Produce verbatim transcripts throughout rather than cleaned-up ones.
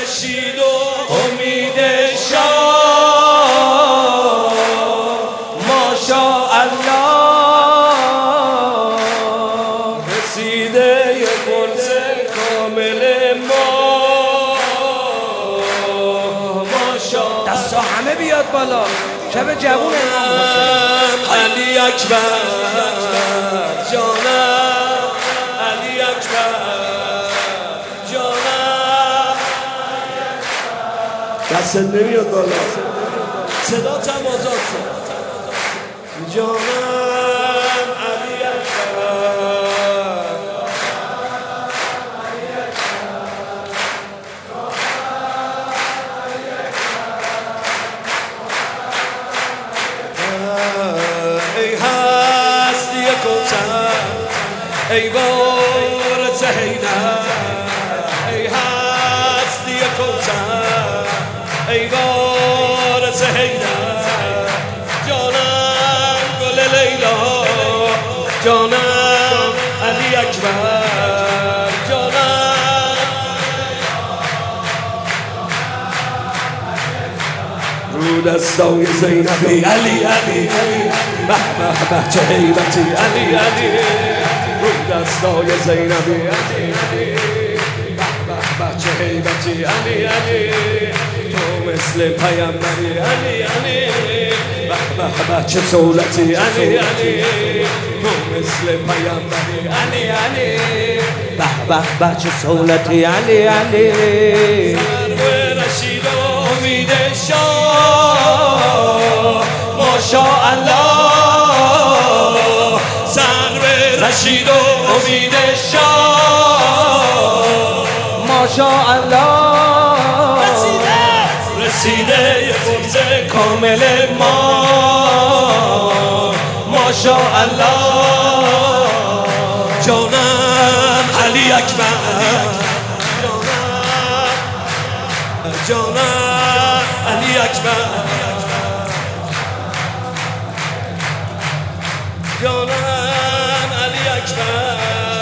رشید و امید شاه ماشاءالله رسیده قرص کامل ما ماشاءالله. دستا همه بیاد بالا شب جوون علی اکبر جانم علی اکبر جانم دست نمیاد بالا صدا تم آزاد شد جانم علی اکبر ای هستی کوثر ای وارث حیدر ای هستی کوثر ای وارث حیدر جانم گل لیلا جانم علی اکبر جانم رو دستای زینبی علی علی به به به چه هیبتی علی علی رو دستای زینبی علی علی به به به چه هیبتی علی علی تو مثل پیامبری علی علی به به به چه صولتی علی علی تو مثل پیامبری علی علی به به به چه صولتی علی علی سرو رشید و امید شاه ماشاءالله سرو رشید و امید شاه ماشاءالله رسیده رسیده قرص کامل ما ماشاءالله جانم علی اکبر جانم جانم علی اکبر جانم علی اکبر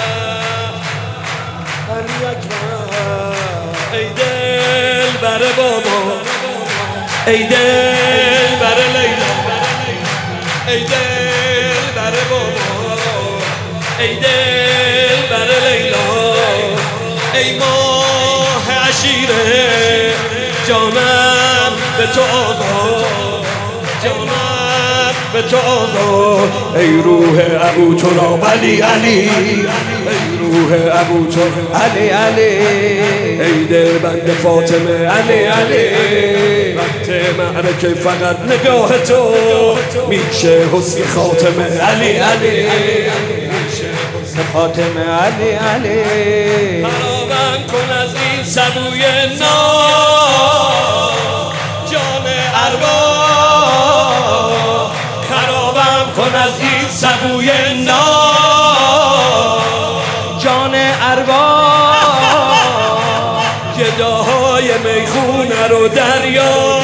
علی اکبر ای دل بر بابا ای دل بر لیلا ای دل بر بابا ای دل بر لیلا ای ماه عشیره جانم به تو آقا جانم به تو آقا ای روح ابو تراب علی علی ای روح ابو تراب علی علی ای دل بند فاطمه علی علی وقت معرکه فقط نگاه تو میشه حسن خاتمه علی علی فاطمه علی علی خرابم کن از این سبوی نام جان ارواح خرابم کن از این سبوی نام جان ارواح گداهای میخونه رو دریا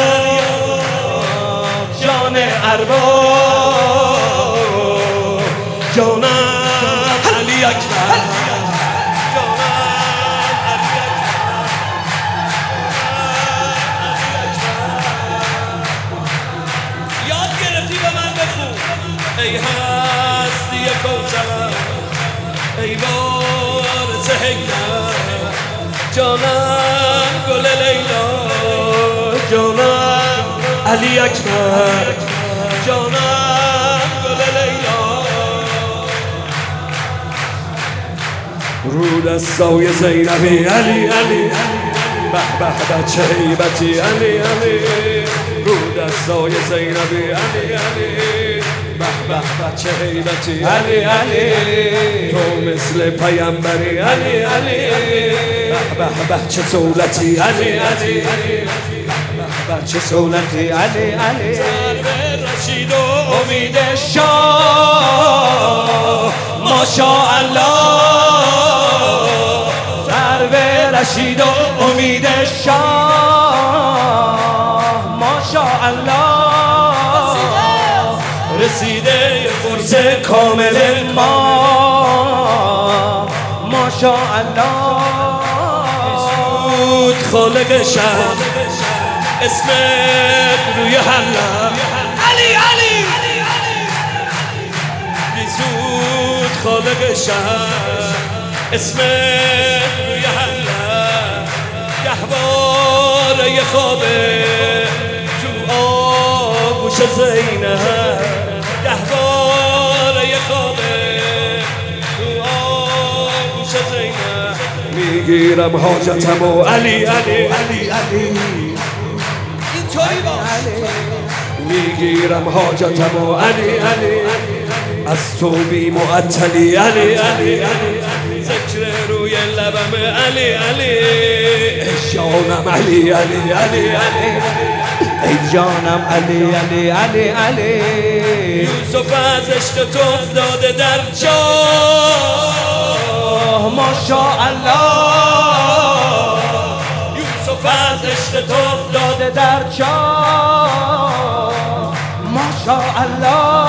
جان ارواح جانم علی اکبر یاد گرفتی به من بخون ای هستی کوثر ای وارث حیدر جانم گل لیلا جانم علی اکبر جانم گل لیلا رو دستای زینبی علی علی به به به چه هیبتی علی علی رو دستای زینبی علی علی به به به چه هیبتی علی علی تو مثل پیامبری علی علی به به به چه صولتی علی علی به به چه صولتی علی علی سرو رشید و امید شاه ماشاءالله سرو رشید و امید شاه ماشاءالله رسیده قرص کامل ما ماشاءالله خالقشم اسمت روی حلم علی علی بی زود خالقشم اسمت روی حلم گهواره خوابه تو آغوش زینب گهواره خوابه تو آغوش زینب میگیرم حاجتم و علی علی علی علی اینطوری باش میگیرم حاجتم و علی علی از تو بی معطلی علی علی علی ذکر روی لبم علی علی ای جانم علی علی علی علی ای جانم علی علی علی علی یوسف از عشق تو افتاده در چاه ماشاءالله یوسف از عشق تو افتاده در چاه ماشاءالله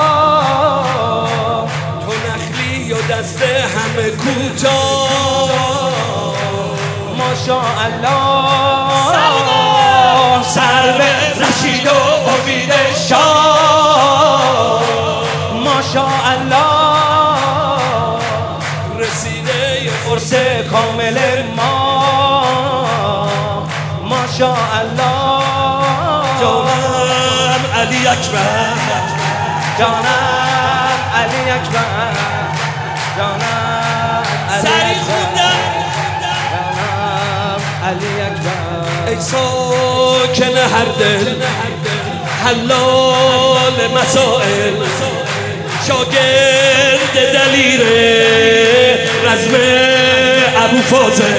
تو نخلی و دست همه کوتاه ماشاءالله سر به رشید و امید شاه ماشاءالله رسیده قرص کامل ما ماشاءالله جانم علی اکبر جانم علی اکبر جانم علی سری خوندم جانم علی اکبر ای ساکن هر دل حلال مسائل شاگرد دلیر رزم ابو فاضل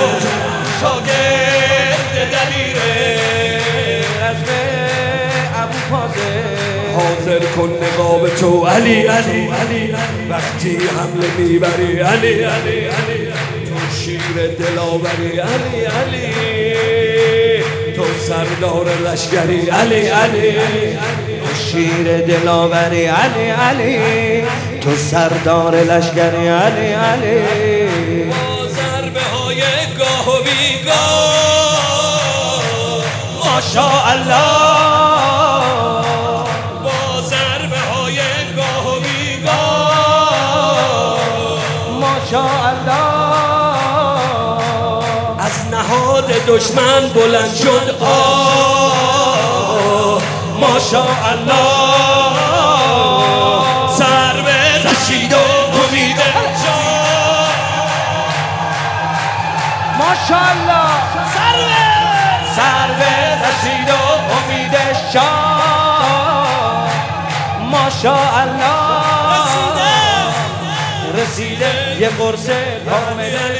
شاگرد دلیر رزم ابو فاضل حاضر کن نقاب تو علی علی علی وقتی حمله میبری علی علی علی تو شیر دلاوری علی علی تو سردار لشکری علی علی تو شیر دلاوری علی علی تو سردار لشکری علی علی با ضربه های گاه و بیگاه ماشاءالله با ضربه های گاه و بیگاه ماشاءالله از نهاد دشمن بلند شد آه ماشاءالله سر به رشید و امید شاه ماشاءالله سر به سر به رشید و امید شاه ماشاءالله رسیده یه قرص کامل